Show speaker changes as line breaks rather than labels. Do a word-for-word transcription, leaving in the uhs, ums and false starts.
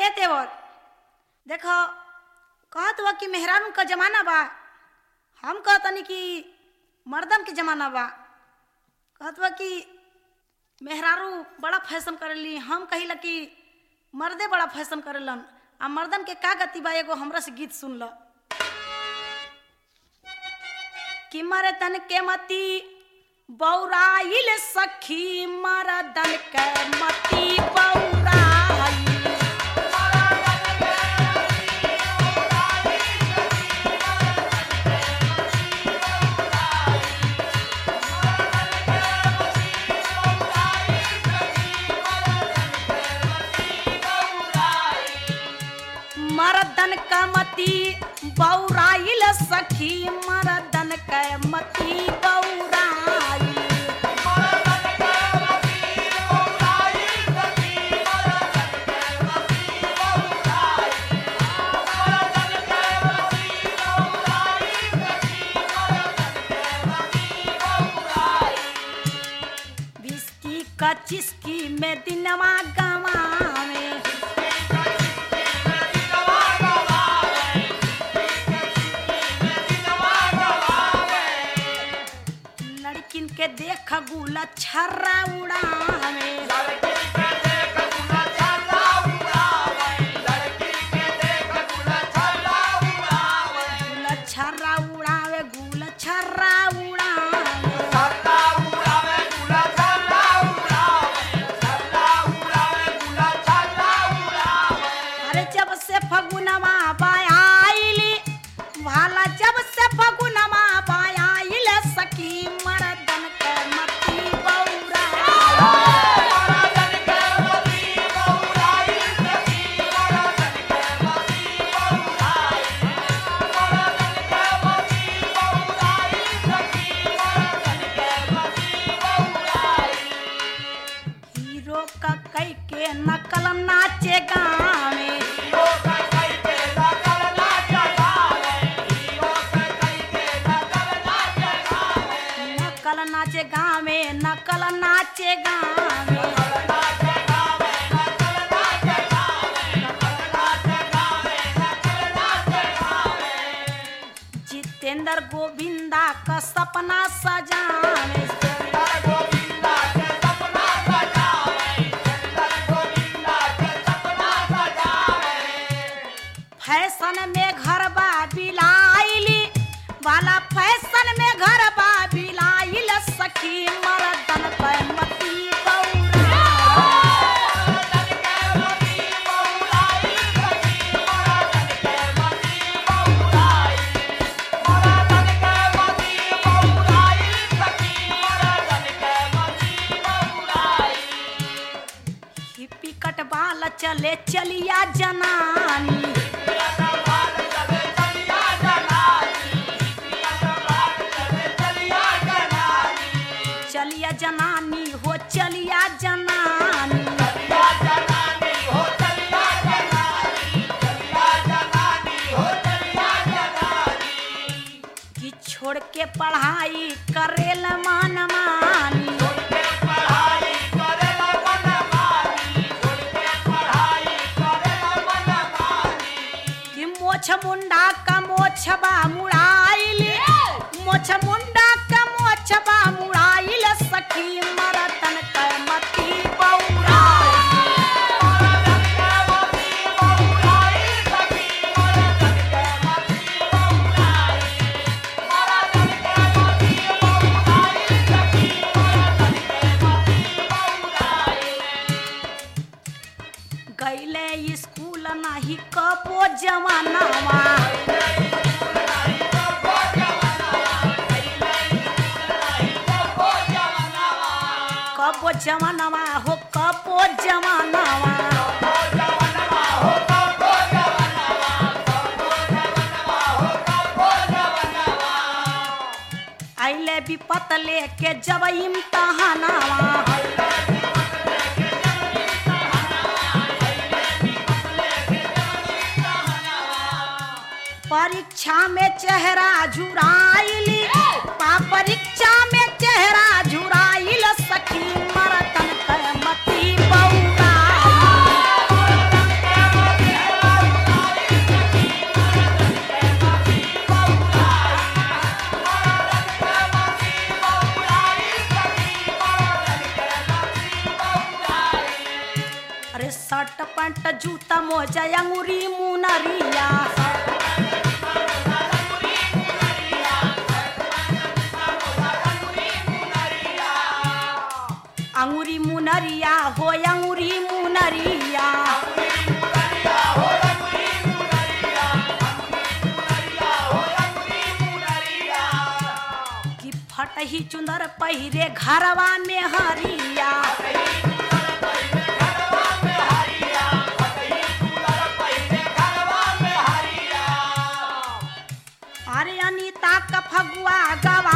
ए देवर देखो कहत हुआ कि मेहरान का जमाना बा, हम कहतनी कि मर्दन के जमाना बा। कहत हुआ कि मेहरारू बड़ा फैशन करेली, हम कहिला कि मर्दे बड़ा फैशन करेलन। आ मर्दन के का गति बा एगो हमरा से गीत सुन ल कि मर्दन के मती बौराइल सखी मर्दन के मती बौराइल। मर्दन का मती बौराइल सखी मर्दन के मती बौराइल। बिस्की का चिस्की में दिनवा गवावे, के देख गुला छर्रा उड़ावे, गुला छर्रा उड़ावे, गुला छर्रा उड़ावे। अरे जब से फगुनवा बायाइली भाला, जब से फगुनवा बायाइल सखी मर्दन के मती हीरो का कई के नकल नाचे गावे, नकल नाचे गावे, नकल नाचे गावे। जितेंद्र गोविंदा का सपना सजावे, फैशन में घर बा बिलाइली वाला, फैशन में घर बा बिलाइल सखी मर्दन पे मती हिप्पी कटवाल चले चलिया जनानी, चलिया जनानी हो चलिया जनानी, कि छोड़ के पढ़ाई करेल मन मानी, कि मोछ मुंडा का मोछबा मुड़ाइली, मोछ मुंडा का मोछबा मुड़ाइल सखी मर्दन के मती गईले स्कूल नाही कबो जवानावा, कबो जवानावा हो कबो जवानावा। आइले विपत लेके जब इम्तहानावा, परीक्षा में चेहरा झुराइली, परीक्षा में चेहरा झुराइल सखी मर्दन के मती बौराइल। शर्ट पैंट जूता मोजा अंगूरी मुनरिया अंगूरी मुनरिया हो अंगूरी मुनरिया कि फटही चुंदर पहिरे घरवा में हरिया अरे अनीता का फगुआ गवा